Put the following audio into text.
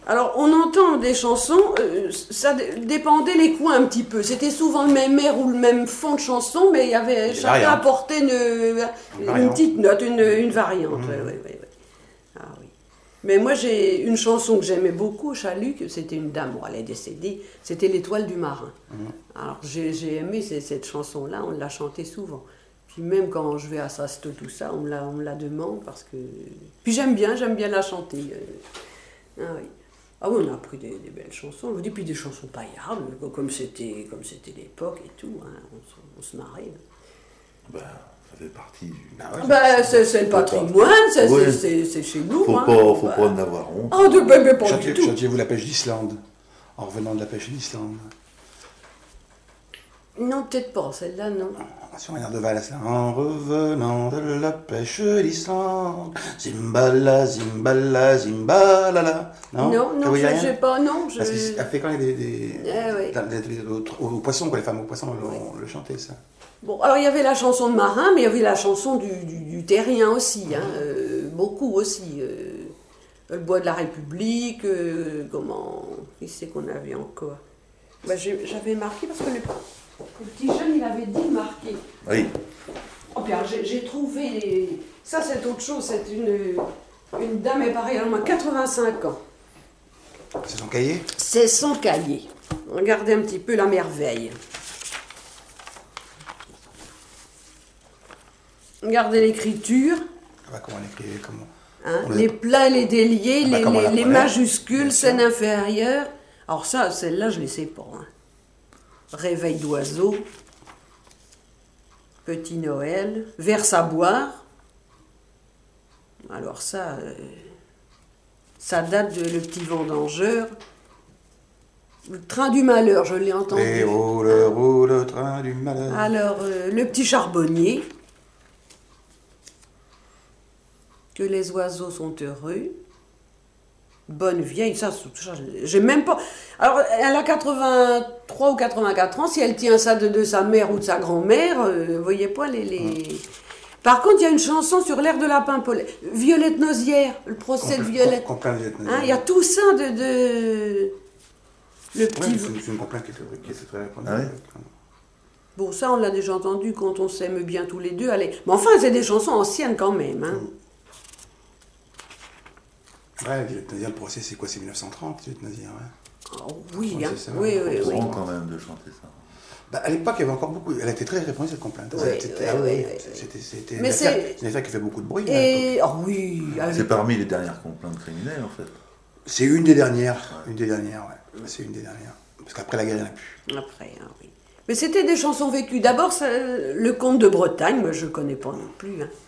Alors, on entend des chansons, ça dépendait les coins un petit peu. C'était souvent le même air ou le même fond de chanson, mais il y avait chacun apportait une petite note, une variante. Ouais. Ah oui. Mais moi, j'ai une chanson que j'aimais beaucoup, Chaluc, c'était une dame, bon, elle est décédée, c'était L'Étoile du Marin. Alors, j'ai aimé cette chanson-là, on l'a chantée souvent. Puis même quand je vais à Sasto, tout ça, on me la demande parce que... Puis j'aime bien la chanter. Ah oui. Ah oui, on a appris des belles chansons, je vous dis, puis des chansons paillardes, comme c'était l'époque et tout, hein, on se marrait. Bah, ça fait partie du... c'est le patrimoine, c'est chez nous. Faut pas en avoir honte. Ah, pas du tout. Chantiez-vous la pêche d'Islande, en revenant de la pêche d'Islande? Non, peut-être pas, celle-là, non. Sur un air de valse, en revenant de la pêche d'Islande, Zimbala, Zimbala, Zimbalala. Non, j'ai pas, non. Parce qu'elle fait quand même aux poissons, quoi, les femmes aux poissons le chantaient, ça. Bon, alors il y avait la chanson de marin, mais il y avait la chanson du terrien aussi, hein, beaucoup aussi. Le bois de la République, qui c'est qu'on avait encore? J'avais marqué parce que le petit jeune, il avait dit marqué. Oui. Oh, bien, j'ai trouvé... Ça, c'est autre chose. C'est une dame, est pareille, elle a 85 ans. C'est son cahier? C'est son cahier. Regardez un petit peu la merveille. Regardez l'écriture. Comment l'écrire? Les plats et les déliés, les majuscules, scène inférieure. Alors ça, celle-là, je ne les sais pas. Hein. Réveil d'oiseau, Petit Noël, Verse à boire. Alors ça date de Le Petit Vendangeur. Le Train du Malheur, je l'ai entendu. Et roule, train du malheur. Alors, Le Petit Charbonnier, Que les oiseaux sont heureux. Bonne vieille, ça, j'ai même pas... Alors, elle a 83 ou 84 ans, si elle tient ça de sa mère ou de sa grand-mère, vous voyez pas les... Par contre, il y a une chanson sur l'air de la Pimpolette. Violette Nozière, le procès de Violette. Il y a tout ça de... Le petit... c'est une complainte qui était très répandue. Ah oui. Bon, ça, on l'a déjà entendu quand on s'aime bien tous les deux. Allez. Mais enfin, c'est des chansons anciennes quand même. Hein. Ouais, Violette Nozière, le procès, c'est quoi? C'est 1930, Violette Nozière, ouais. Oh, oui, hein. Ça, oui. Quand même de chanter ça. Bah, à l'époque, il y avait encore beaucoup... Elle a été très répandue, cette complainte. C'était Mais c'est une affaire qui fait beaucoup de bruit. Et... Oh oui. C'est parmi les dernières complaintes criminelles, en fait. C'est une des dernières. Une des dernières, ouais. C'est une des dernières. Parce qu'après la guerre, il n'y en a plus. Après, oui. Mais c'était des chansons vécues. D'abord, le comte de Bretagne, moi je ne connais pas non plus. Hein.